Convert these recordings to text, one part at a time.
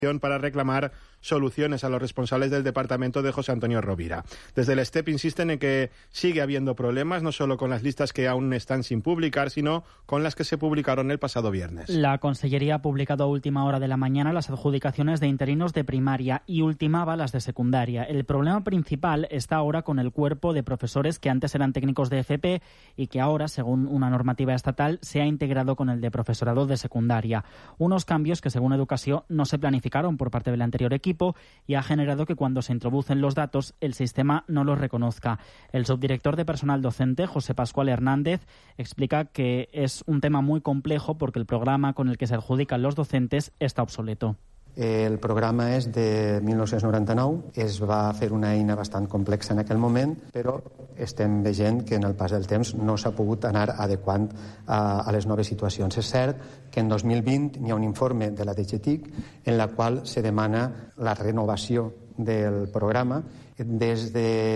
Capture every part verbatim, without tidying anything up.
para reclamar soluciones a los responsables del departamento de José Antonio Rovira. Desde el S T E P insisten en que sigue habiendo problemas, no solo con las listas que aún están sin publicar, sino con las que se publicaron el pasado viernes. La Consellería ha publicado a última hora de la mañana las adjudicaciones de interinos de primaria y ultimaba las de secundaria. El problema principal está ahora con el cuerpo de profesores que antes eran técnicos de F P y que ahora, según una normativa estatal, se ha integrado con el de profesorado de secundaria. Unos cambios que, según Educación, no se planificaron por parte del anterior equipo y ha generado que cuando se introducen los datos el sistema no los reconozca. El subdirector de personal docente, José Pascual Hernández, explica que es un tema muy complejo porque el programa con el que se adjudican los docentes está obsoleto. El programa és de mil nou-cents noranta-nou, es va fer una eina bastant complexa en aquell moment, però estem veient que en el pas del temps no s'ha pogut anar adequant a, a les noves situacions. És cert que en dos mil vint hi ha un informe de la D G T I C en la qual se demana la renovació del programa. Des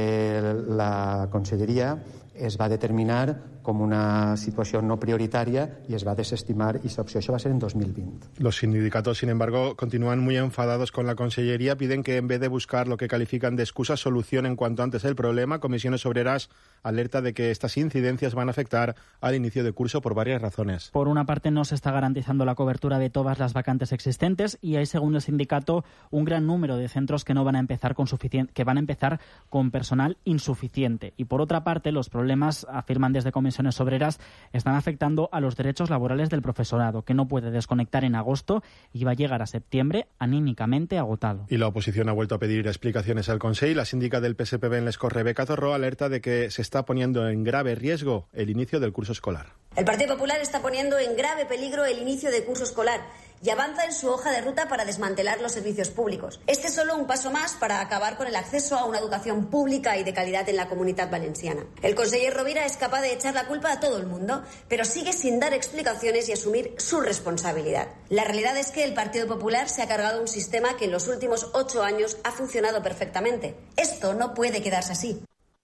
de la Conselleria es va determinar com una situació no prioritària y es va desestimar esa opció. Això va ser en dos mil vint. Los sindicatos, sin embargo, continúan muy enfadados con la Consellería. Piden que en vez de buscar lo que califican de excusa, solucionen cuanto antes el problema. Comisiones Obreras alerta de que estas incidencias van a afectar al inicio de curso por varias razones. Por una parte, no se está garantizando la cobertura de todas las vacantes existentes y hay, según el sindicato, un gran número de centros que no van a empezar con suficien- que van a empezar con personal insuficiente. Y por otra parte, los problemas, afirman desde Comisiones Obreras, están afectando a los derechos laborales del profesorado, que no puede desconectar en agosto y va a llegar a septiembre anímicamente agotado. Y la oposición ha vuelto a pedir explicaciones al Consell. La síndica del P S P B en Les Corts, Rebeca Torró, alerta de que se está poniendo en grave riesgo el inicio del curso escolar. El Partido Popular está poniendo en grave peligro el inicio del curso escolar y avanza en su hoja de ruta para desmantelar los servicios públicos. Este es solo un paso más para acabar con el acceso a una educación pública y de calidad en la Comunitat Valenciana. El conseller Rovira es capaz de echar la culpa a todo el mundo, pero sigue sin dar explicaciones y asumir su responsabilidad. La realidad es que el Partido Popular se ha cargado un sistema que en los últimos ocho años ha funcionado perfectamente. Esto no puede quedarse así.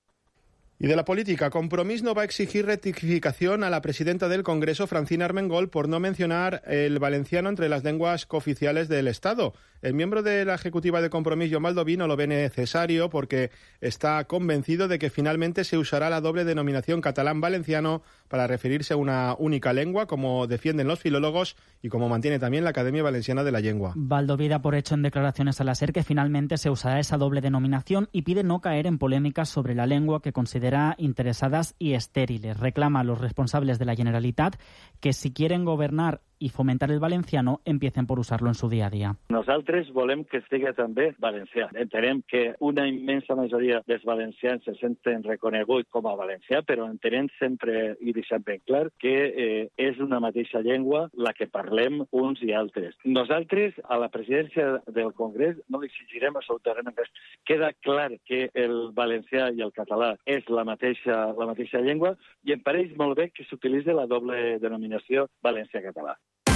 Y de la política, Compromís no va a exigir rectificación a la presidenta del Congreso, Francina Armengol, por no mencionar el valenciano entre las lenguas cooficiales del Estado. El miembro de la ejecutiva de Compromís, Joan Baldoví, no lo ve necesario porque está convencido de que finalmente se usará la doble denominación catalán-valenciano para referirse a una única lengua, como defienden los filólogos y como mantiene también la Academia Valenciana de la Lengua. Baldoví da por hecho en declaraciones a la SER que finalmente se usará esa doble denominación y pide no caer en polémicas sobre la lengua que considera interesadas y estériles. Reclama a los responsables de la Generalitat que si quieren gobernar i fomentar el valenciano, empiecen por usarlo en su día a día. Nosaltres volem que estigui també valencià. Entenem que una immensa majoria dels valencians se senten reconeguts com a valencià, però entenem sempre i deixem ben clar que eh, és una mateixa llengua la que parlem uns i altres. Nosaltres, a la presidència del Congrés, no exigirem absolutament res. Queda clar que el valencià i el català és la mateixa, la mateixa llengua i em pareix molt bé que s'utilitzi la doble denominació valencià-català.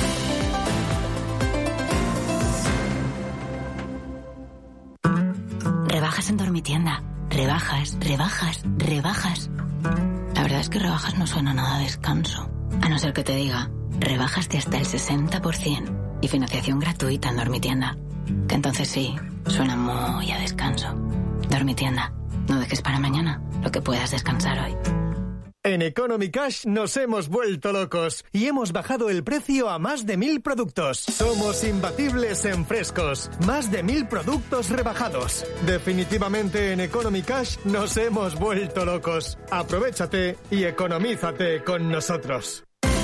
Rebajas en Dormitienda. Rebajas, rebajas, rebajas. La verdad es que rebajas no suena nada a descanso. A no ser que te diga, rebajas de hasta el sesenta por ciento y financiación gratuita en Dormitienda. Que entonces sí, suena muy a descanso. Dormitienda. No dejes para mañana lo que puedas descansar hoy. En Economy Cash nos hemos vuelto locos y hemos bajado el precio a más de mil productos. Somos imbatibles en frescos. Más de mil productos rebajados. Definitivamente en Economy Cash nos hemos vuelto locos. Aprovéchate y economízate con nosotros.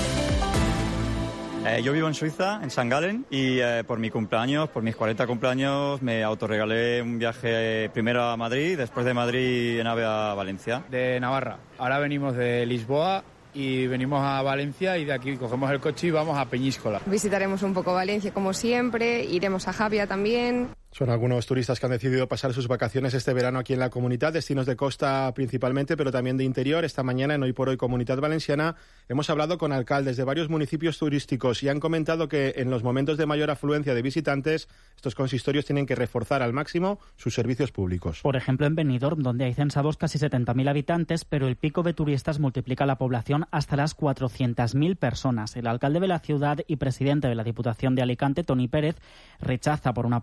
Eh, yo vivo en Suiza, en Sankt Gallen, y eh, por mi cumpleaños, por mis cuarenta cumpleaños, me autorregalé un viaje primero a Madrid, después de Madrid en AVE a Valencia. De Navarra. Ahora venimos de Lisboa y venimos a Valencia y de aquí cogemos el coche y vamos a Peñíscola. Visitaremos un poco Valencia como siempre, iremos a Javia también. Son algunos turistas que han decidido pasar sus vacaciones este verano aquí en la comunidad, destinos de costa principalmente, pero también de interior. Esta mañana en Hoy por Hoy Comunidad Valenciana hemos hablado con alcaldes de varios municipios turísticos y han comentado que en los momentos de mayor afluencia de visitantes, estos consistorios tienen que reforzar al máximo sus servicios públicos. Por ejemplo, en Benidorm, donde hay censados casi setenta mil habitantes, pero el pico de turistas multiplica la población hasta las cuatrocientas mil personas. El alcalde de la ciudad y presidente de la Diputación de Alicante, Toni Pérez, rechaza por una